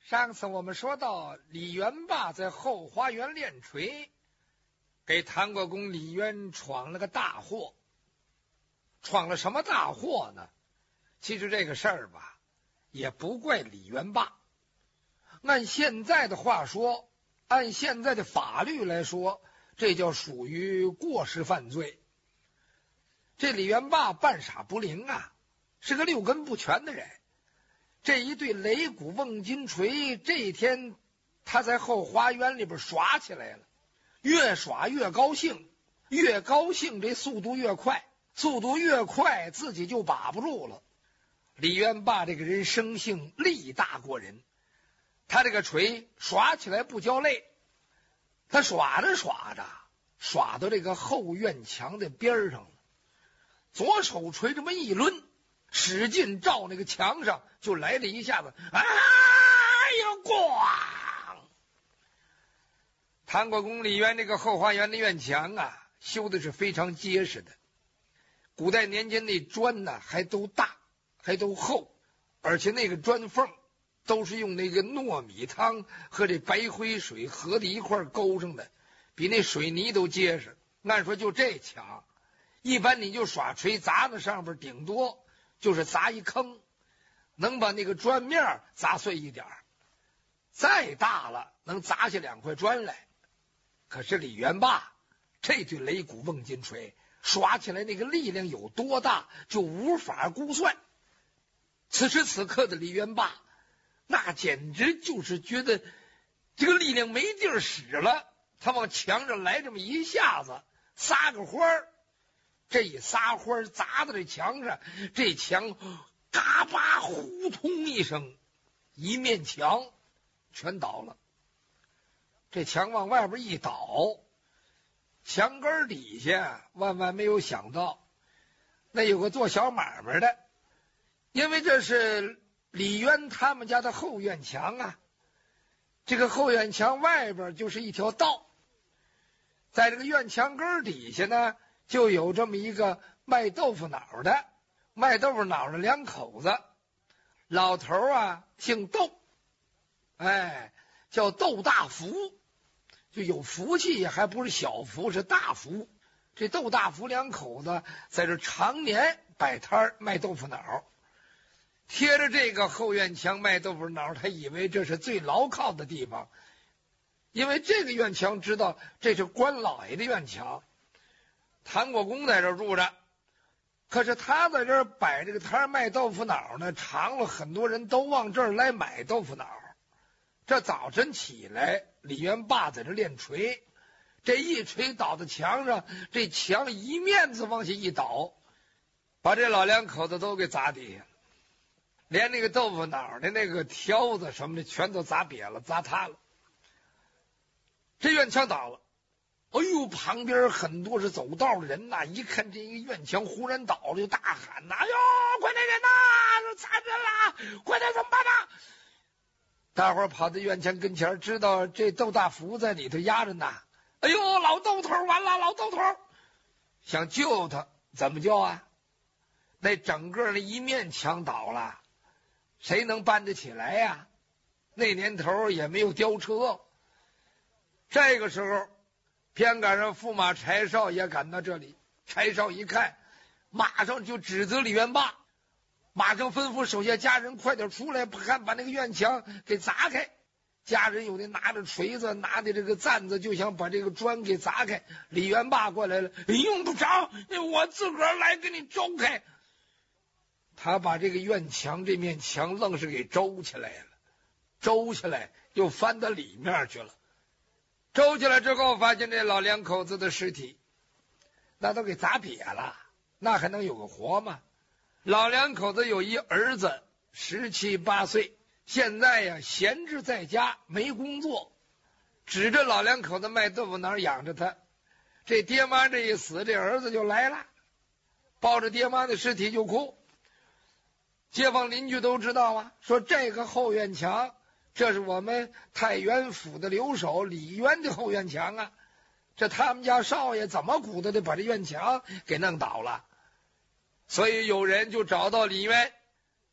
上次我们说到李元霸在后花园练锤，给唐国公李渊闯了个大祸。闯了什么大祸呢？其实这个事儿吧，也不怪李元霸。按现在的话说，按现在的法律来说，这叫属于过失犯罪。这李元霸半傻不灵啊，是个六根不全的人。这一对擂鼓瓮金锤，这一天他在后花园里边耍起来了，越耍越高兴，越高兴这速度越快，速度越快自己就把不住了。李元霸这个人生性力大过人，他这个锤耍起来不叫累，他耍着耍着耍到这个后院墙的边上了，左手锤这么一抡，使劲照那个墙上就来了一下子，哎呀咣！唐国公李渊这个后花园的院墙啊，修的是非常结实的。古代年间那砖呢还都大还都厚，而且那个砖缝都是用那个糯米汤和这白灰水合在一块勾上的，比那水泥都结实。按说就这墙，一般你就耍锤砸那上边，顶多就是砸一坑，能把那个砖面砸碎一点，再大了能砸下2块砖来。可是李元霸这对擂鼓瓮金锤耍起来那个力量有多大，就无法估算。此时此刻的李元霸，那简直就是觉得这个力量没地儿使了。他往墙上来这么一下子，撒个欢儿，这一撒欢儿砸到这墙上，这墙嘎巴呼通一声，一面墙全倒了。这墙往外边一倒，墙根底下万万没有想到，那有个做小买卖的，因为这是李渊他们家的后院墙啊，这个后院墙外边就是一条道，在这个院墙根底下呢，就有这么一个卖豆腐脑的，卖豆腐脑的2口子，老头啊姓窦，叫窦大福，就有福气，还不是小福，是大福。这窦大福2口子在这常年摆摊卖豆腐脑，贴着这个后院墙卖豆腐脑，他以为这是最牢靠的地方，因为这个院墙知道这是官老爷的院墙，唐国公在这住着。可是他在这摆这个摊卖豆腐脑呢，常了很多人都往这儿来买豆腐脑。这早晨起来，李元霸在这练锤，这一锤倒在墙上，这墙一面子往下一倒，把这老2口子都给砸底下了，连那个豆腐脑的那个挑子什么的全都砸瘪了，砸塌了。这院墙倒了，哎呦，旁边很多是走道的人呐，一看这个院墙忽然倒了，就大喊呐：“哎呦，快点人呐，砸人了，快点怎么办呢？”大伙儿跑到院墙跟前，知道这窦大福在里头压着呢。哎呦，老窦头完了，老窦头！想救他，怎么救啊？那整个的一面墙倒了，谁能搬得起来呀？那年头也没有吊车。这个时候，偏赶上驸马柴少也赶到这里。柴少一看，马上就指责李元霸，马上吩咐手下家人快点出来，看把那个院墙给砸开。家人有的拿着锤子，拿的这个担子，就想把这个砖给砸开。李元霸过来了，用不着，我自个儿来给你周开。他把这个院墙这面墙愣是给周起来了，周起来又翻到里面去了。周起来之后，发现这老2口子的尸体那都给砸瘪了，那还能有个活吗？老2口子有一儿子17、18岁，现在呀闲置在家没工作，指着老2口子卖豆腐脑养着他。这爹妈这一死，这儿子就来了，抱着爹妈的尸体就哭。街坊邻居都知道啊，说这个后院墙，这是我们太原府的留守李渊的后院墙啊，这他们家少爷怎么鼓捣的把这院墙给弄倒了。所以有人就找到李渊，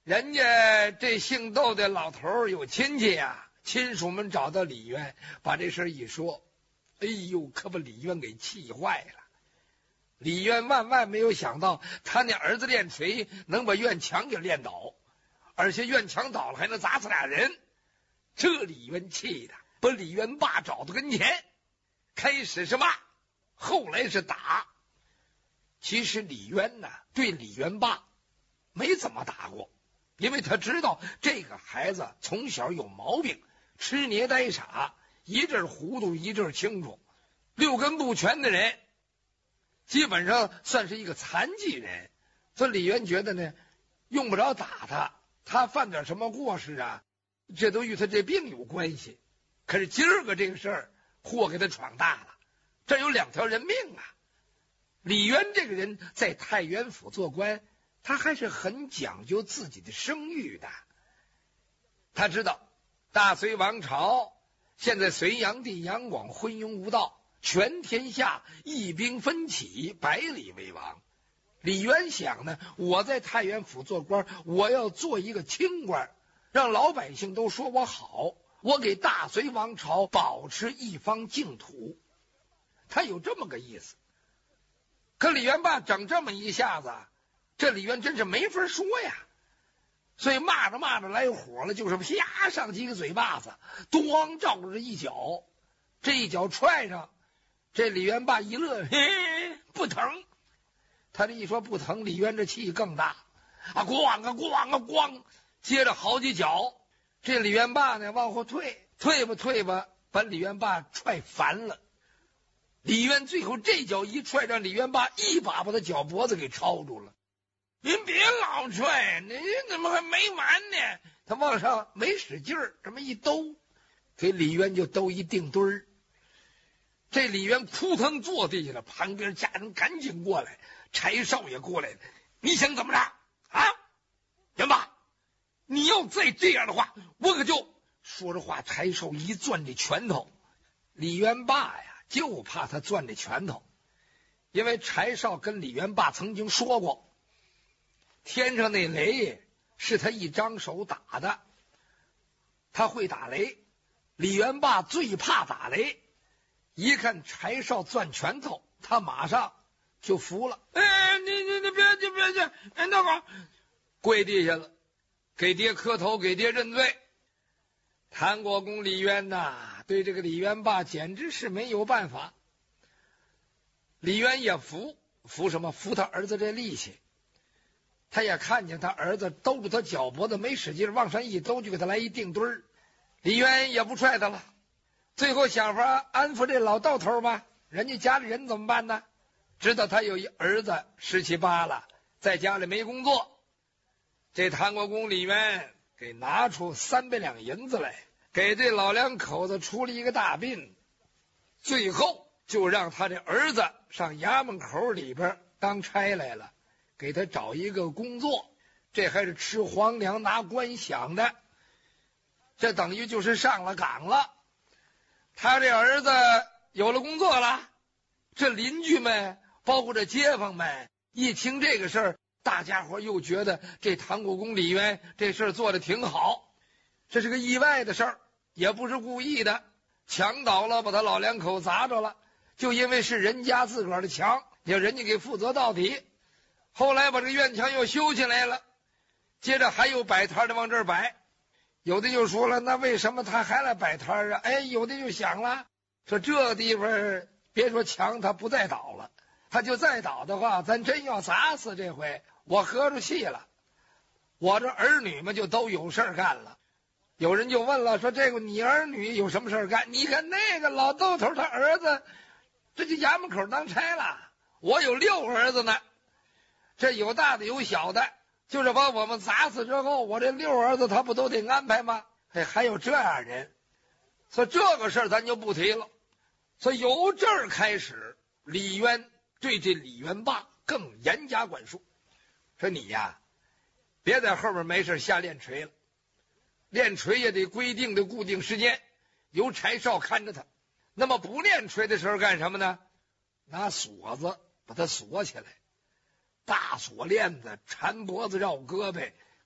人家这姓窦的老头有亲戚呀，亲属们找到李渊，把这事一说，哎呦，可把李渊给气坏了。李渊万万没有想到，他那儿子练锤能把院墙给练倒，而且院墙倒了还能砸死俩人。这李渊气的把李渊爸找到跟前，开始是骂，后来是打。其实李渊呢，对李渊爸没怎么打过，因为他知道这个孩子从小有毛病，吃捏呆傻，一阵糊涂一阵清楚，六根不全的人，基本上算是一个残疾人。所以李渊觉得呢，用不着打他，他犯点什么过失啊，这都与他这病有关系。可是今儿个这个事儿，祸给他闯大了，这有2条人命啊！李渊这个人在太原府做官，他还是很讲究自己的声誉的。他知道大隋王朝现在隋炀帝杨广昏庸无道，全天下一兵分起，百里为王。李渊想呢，我在太原府做官，我要做一个清官，让老百姓都说我好，我给大隋王朝保持一方净土。他有这么个意思。可李渊爸整这么一下子，这李渊真是没法说呀。所以骂着骂着来火了，就是啪上几个嘴巴子，咣照着一脚，这一脚踹上，这李渊爸一乐，嘿，不疼。他这一说不疼，李渊这气更大啊，咣啊咣啊咣，接着好几脚。这李渊爸呢往后退，退吧，把李渊爸踹烦了。李渊最后这脚一踹，让李渊爸一把他脚脖子给抄住了。您别老踹，您怎么还没完呢？他往上没使劲儿，这么一兜，给李渊就兜一定墩儿。这李渊扑腾坐地下了，旁边家人赶紧过来，柴少也过来了。你想怎么着啊？元爸，你要再这样的话，我可就……说着话，柴少一攥这拳头，李渊爸呀就怕他攥这拳头，因为柴少跟李渊爸曾经说过，天上那雷是他一张手打的，他会打雷。李渊爸最怕打雷，一看柴少攥拳头，他马上就服了。哎，你别去，哎，那个跪地下了，给爹磕头，给爹认罪。谭国公李渊呐，对这个李渊爸简直是没有办法。李渊也服什么？服他儿子这力气。他也看见他儿子兜住他脚脖子没使劲，往上一兜就给他来一定墩儿。李渊也不踹他了，最后想法安抚这老道头吧。人家家里人怎么办呢？知道他有一儿子17、18了，在家里没工作。这谭国公李渊给拿出300两银子来，给这老两口子出了一个大殡，最后就让他这儿子上衙门口里边当差来了，给他找一个工作，这还是吃皇粮拿官饷的，这等于就是上了岗了。他这儿子有了工作了，这邻居们包括这街坊们一听这个事儿，大家伙又觉得这谭国公李渊这事儿做得挺好，这是个意外的事儿，也不是故意的，墙倒了把他老两口砸着了，就因为是人家自个儿的墙，要人家给负责到底。后来把这院墙又修起来了，接着还有摆摊的往这儿摆。有的就说了，那为什么他还来摆摊啊？哎，有的就想了，说这地方别说墙他不再倒了，他就再倒的话，咱真要砸死这回我合着气了，我这儿女们就都有事干了。有人就问了，说这个你儿女有什么事干？你看那个老豆头他儿子这就衙门口当差了，我有6儿子呢，这有大的有小的，就是把我们砸死之后，我这6儿子他不都得安排吗？哎，还有这样人，所以这个事儿咱就不提了。所以由这儿开始，李渊对这李渊爸更严加管束，说你呀，别在后边没事瞎练锤了，练锤也得规定的固定时间，由柴少看着他。那么不练锤的时候干什么呢？拿锁子把他锁起来，大锁链子缠脖子绕胳膊，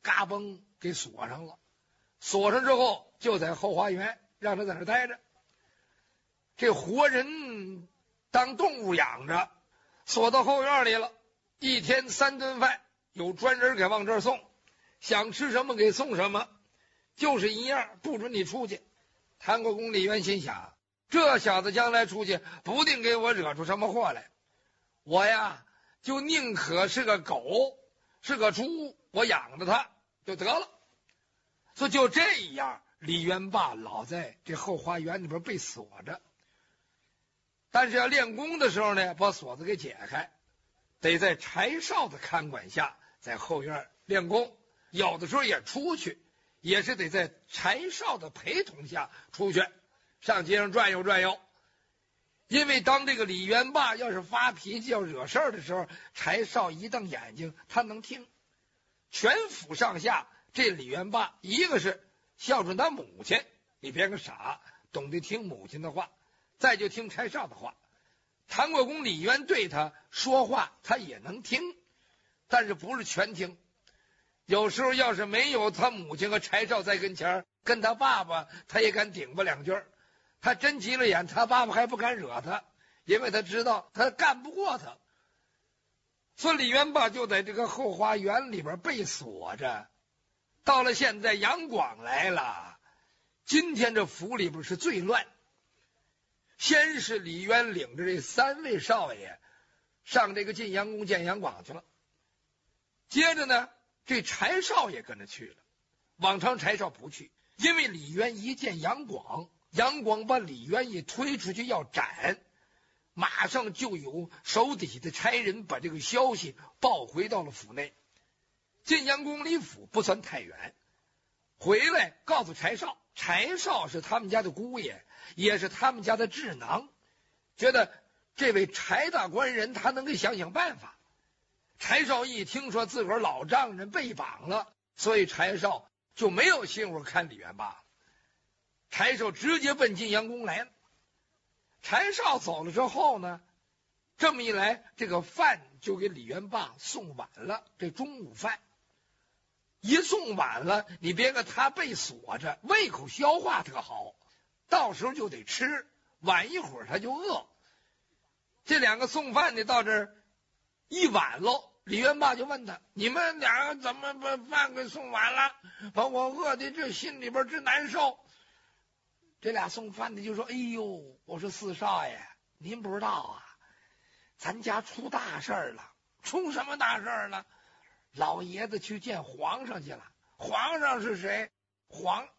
嘎嘣给锁上了。锁上之后，就在后花园让他在那待着。这活人当动物养着，锁到后院里了。一天3顿饭，有专人给往这儿送，想吃什么给送什么，就是一样，不准你出去。谭国公李渊心想，这小子将来出去，不定给我惹出什么祸来。我呀，就宁可是个狗，是个猪，我养着它就得了。所以就这样，李渊霸老在这后花园里边被锁着。但是要练功的时候呢，把锁子给解开，得在柴少的看管下，在后院练功。有的时候也出去，也是得在柴少的陪同下出去，上街上转悠转悠。因为当这个李元霸要是发脾气要惹事儿的时候，柴少一瞪眼睛，他能听。全府上下，这李元霸一个是孝顺他母亲，你别个傻，懂得听母亲的话，再就听柴少的话。谭国公李渊对他说话，他也能听，但是不是全听。有时候要是没有他母亲和柴少在跟前，跟他爸爸他也敢顶吧2句。他真急了眼，他爸爸还不敢惹他，因为他知道他干不过他。所以李元霸就在这个后花园里边被锁着。到了现在杨广来了，今天这府里边是最乱。先是李渊领着这3位少爷上这个晋阳宫见杨广去了，接着呢，这柴少也跟着去了。往常柴少不去，因为李渊一见杨广，杨广把李渊一推出去要斩，马上就有手底下的差人把这个消息报回到了府内。晋阳宫离府不算太远，回来告诉柴少，柴少是他们家的姑爷，也是他们家的智囊，觉得这位柴大官人他能给想想办法。柴少一听说自个儿老丈人被绑了，所以柴少就没有心思看李元霸了。柴少直接奔晋阳宫来了。柴少走了之后呢，这么一来，这个饭就给李元霸送晚了。这中午饭一送晚了，你别看他被锁着，胃口消化特好，到时候就得吃，晚一会儿他就饿。这2个送饭的到这儿一晚喽，李元霸就问他，你们俩怎么把饭给送晚了，把我饿的这心里边直难受。这俩送饭的就说，哎呦，我说4少爷，您不知道啊，咱家出大事了。出什么大事了？老爷子去见皇上去了。皇上是谁？皇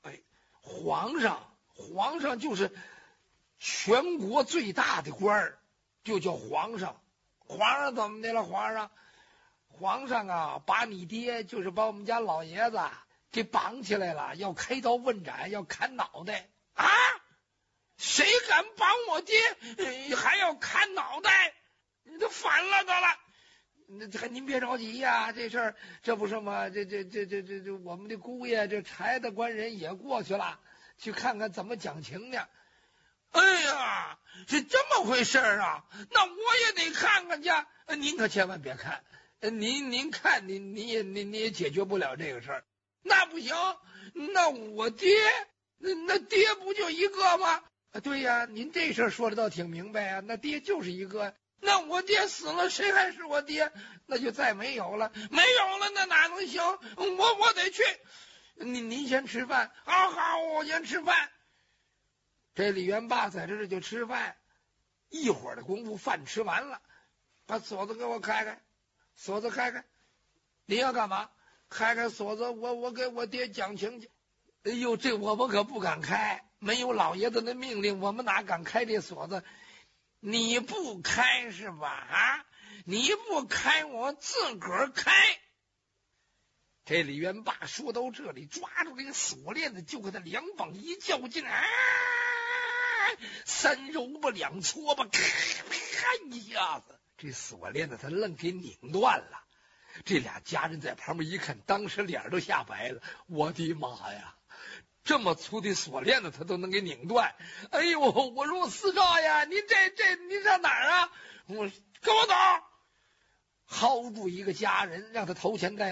上就是全国最大的官儿，就叫皇上。皇上怎么的了？皇上啊，把你爹，就是把我们家老爷子给绑起来了，要开刀问斩，要砍脑袋啊！谁敢绑我爹，还要砍脑袋？你都反了得了！您别着急呀，这事儿这不是吗？这我们的姑爷这柴大官人也过去了，去看看怎么讲情呢。哎呀，是这么回事啊？那我也得看看去。您可千万别看，您看您也解决不了这个事儿。那不行，那我爹，那爹不就一个吗？对呀，您这事儿说的倒挺明白啊。那爹就是一个。那我爹死了，谁还是我爹？那就再没有了，那哪能行？我得去。您先吃饭。好，我先吃饭。这李元霸在这就吃饭，一会儿的功夫饭吃完了，把锁子给我开开。锁子开开。你要干嘛？开开锁子，我给我爹讲情去。哎呦，这我们可不敢开，没有老爷子的命令，我们哪敢开这锁子？你不开是吧？啊，你不开，我自个儿开。这李元霸说到这里，抓住这个锁链子，就给他2膀一较劲，3揉吧2搓吧，咔一下子，这锁链子他愣给拧断了。这俩家人在旁边一看，当时脸都吓白了。我的妈呀！这么粗的锁链子他都能给拧断。哎呦，我说4少爷，您上哪儿啊？我跟我走。薅住一个家人，让他头前带路。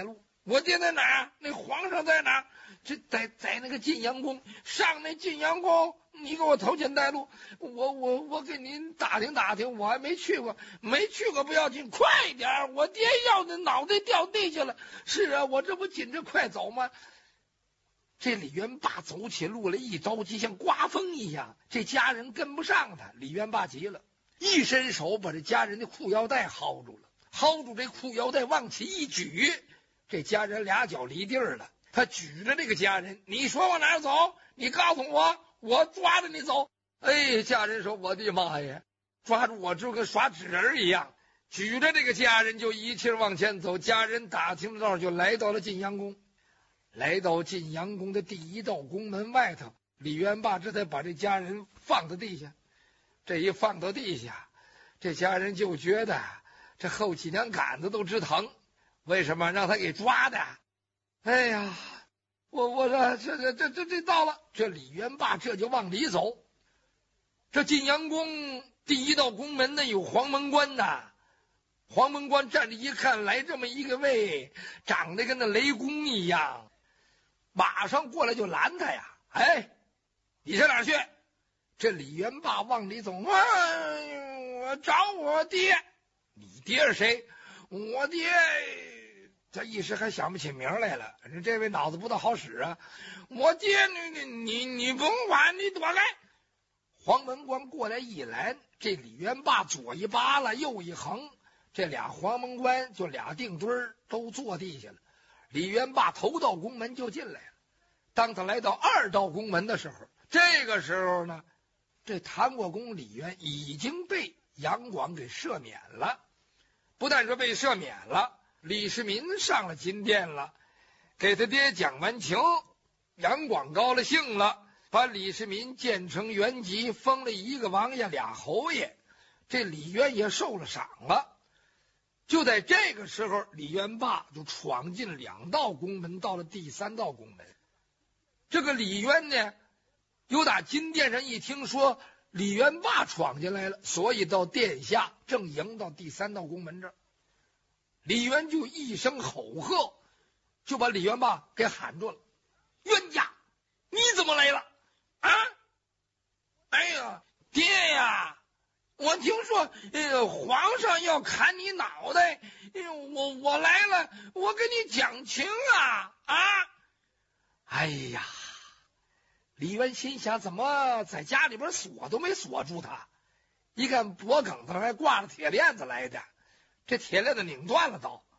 我爹在哪儿？那皇上在哪儿？这在那个晋阳宫，上那晋阳宫，你给我头前带路，我给您打听打听，我还没去过，不要紧，快点，我爹要那脑袋掉地下了。是啊，我这不紧着快走吗？这李元霸走起路来一着急，像刮风一样，这家人跟不上他。李元霸急了，一伸手把这家人的裤腰带薅住了，薅住这裤腰带往起一举，这家人俩脚离地儿了。他举着这个家人，你说往哪儿走？你告诉我，我抓着你走。哎，家人说：“我的妈呀，抓住我就跟耍纸人一样。”举着这个家人就一气往前走。家人打听着道就来到了晋阳宫。来到晋阳宫的第一道宫门外头，李元霸这才把这家人放到地下。这一放到地下，这家人就觉得这后脊梁杆子都直疼。为什么？让他给抓的。哎呀，我说这到了，这李元霸这就往里走。这晋阳宫第一道宫门呢有黄门关呐，黄门关站着一看，来这么一个位，长得跟那雷公一样，马上过来就拦他呀！哎，你上哪儿去？这李元霸往里走，我找我爹。你爹是谁？我爹。他一时还想不起名来了，这位脑子不大好使啊！我爹，你甭管，你躲开！黄门关过来一拦，这李元霸左一扒拉，右一横，这俩黄门关就俩定墩儿都坐地下了。李元霸头道宫门就进来了。当他来到二道宫门的时候，这个时候呢，这谭国公李渊已经被杨广给赦免了。不但说被赦免了，李世民上了金殿了，给他爹讲完情，杨广高了兴了，把李世民建成原籍，封了一个王爷俩侯爷，这李渊也受了赏了。就在这个时候，李元霸就闯进2道宫门，到了第3道宫门。这个李渊呢，有打金殿上一听说李元霸闯进来了，所以到殿下正迎到第3道宫门这儿。李渊就一声吼喝，就把李元霸给喊住了：“冤家，你怎么来了？啊？哎呀，爹呀，我听说皇上要砍你脑袋，我来了，我跟你讲情啊！啊！”哎呀，李渊心想，怎么在家里边锁都没锁住他？一看脖梗子还挂着铁链子来的，这铁链子拧断了都。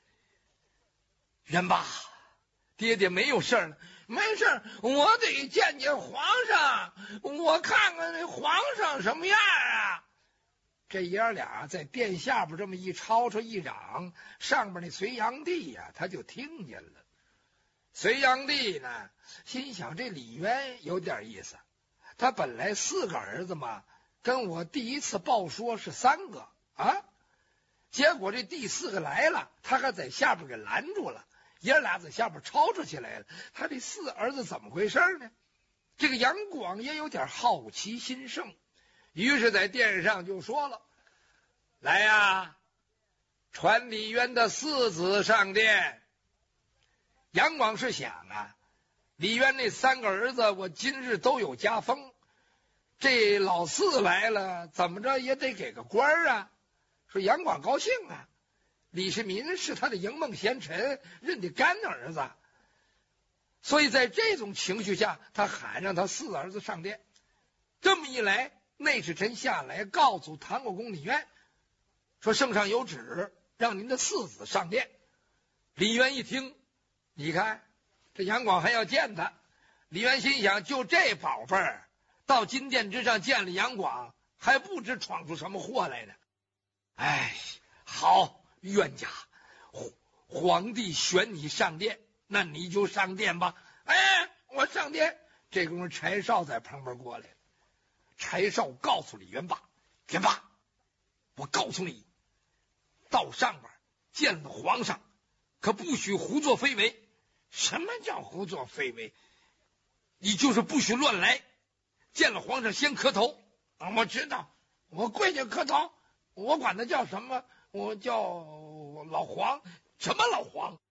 元霸，爹爹没有事了，没事，我得见见皇上，我看看那皇上什么样啊！这爷俩在殿下边这么一吵吵一嚷，上边那隋炀帝呀，他就听见了。隋炀帝呢，心想这李渊有点意思，他本来4个儿子嘛，跟我第一次报说是3个啊，结果这第4个来了，他还在下边给拦住了，爷俩在下边吵吵起来了。他这4儿子怎么回事呢？这个杨广也有点好奇心盛，于是在殿上就说了：“来呀，传李渊的4子上殿。”杨广是想啊，李渊那3个儿子我今日都有加封，这老4来了，怎么着也得给个官啊。说杨广高兴啊，李世民是他的迎梦贤臣，认的干儿子，所以在这种情绪下，他喊让他4儿子上殿。这么一来，内侍臣下来告诉谭国公李渊，说圣上有旨，让您的4子上殿。李渊一听，你看这杨广还要见他，李渊心想，就这宝贝儿到金殿之上见了杨广，还不知闯出什么祸来呢。哎，好，冤家，皇帝选你上殿，那你就上殿吧。哎，我上殿。这功夫柴少在旁边过来了。柴少告诉李元霸：“元霸，我告诉你，到上边见了皇上，可不许胡作非为。”什么叫胡作非为？你就是不许乱来。见了皇上先磕头。我知道，我跪下磕头。我管他叫什么？我叫老黄。什么老黄？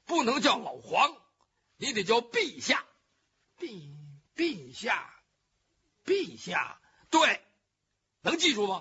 不能叫老黄，你得叫陛下。 陛下， 对，能记住吗？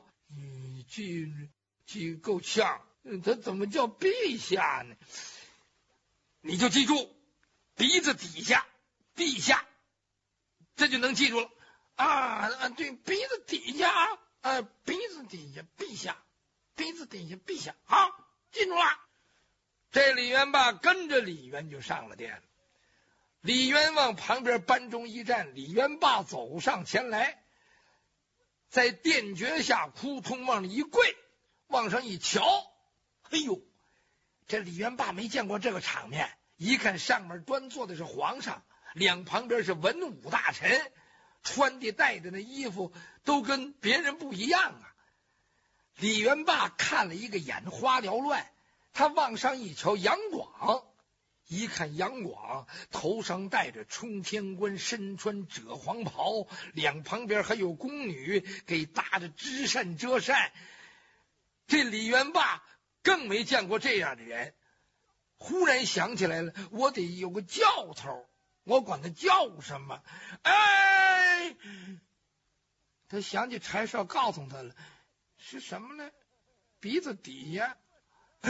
记够呛，他怎么叫陛下呢？ 你就记住鼻子底下陛下，这就能记住了啊！对，鼻子底下鼻子底下陛下，鼻子底下陛下，好，记住了。这李元霸跟着李渊就上了殿了。李渊往旁边班中一站，李元霸走上前来，在殿脚下扑通往里一跪，往上一瞧，哎呦，这李元霸没见过这个场面，一看上面端坐的是皇上，两旁边是文武大臣，穿的戴的那衣服都跟别人不一样啊。李元霸看了一个眼花缭乱，他往上一瞧，杨广，一看杨广头上戴着冲天冠，身穿赭黄袍，两旁边还有宫女给搭着织扇遮扇。这李元霸更没见过这样的人，忽然想起来了，我得有个教头，我管他叫什么？哎，他想起柴少告诉他了，是什么呢？鼻子底下。我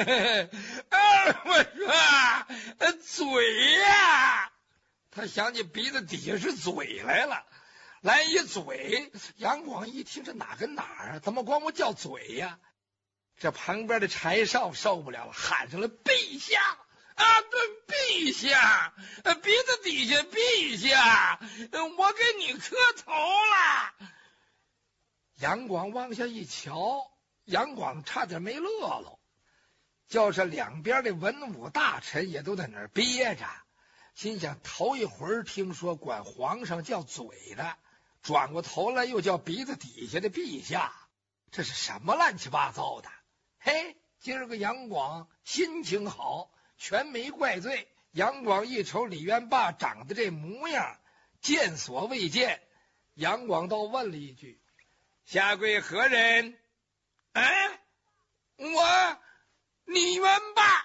说嘴呀，他想起鼻子底下是嘴来了，来一嘴。杨广一听，这哪跟哪儿啊？怎么管我叫嘴呀？这旁边的柴少受不了了，喊上了陛下啊！对，陛下，鼻子底下陛下，我给你磕头了。杨广往下一瞧，杨广差点没乐了。就是两边的文武大臣也都在那儿憋着，心想头一回听说管皇上叫嘴的，转过头来又叫鼻子底下的陛下，这是什么乱七八糟的？嘿，今儿个杨广心情好，全没怪罪。杨广一瞅李元霸长得这模样，见所未见，杨广倒问了一句：下跪何人？哎，我李元霸。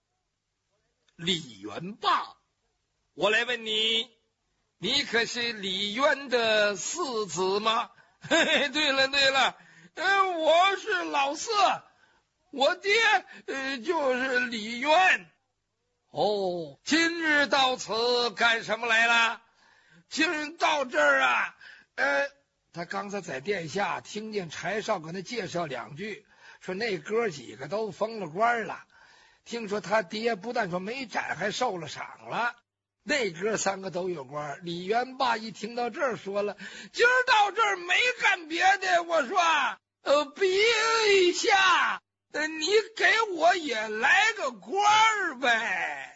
李元霸，我来问你，你可是李渊的四子吗？嘿嘿，对了，我是老四，我爹就是李渊。哦，今日到此干什么来了？今日到这儿啊，他刚才在殿下听见柴少跟他介绍两句，说那哥几个都封了官了，听说他爹不但说没斩，还受了赏了，那哥三个都有官。李元霸一听到这儿，说了，今儿到这儿没干别的，我说陛下，你给我也来个官儿呗。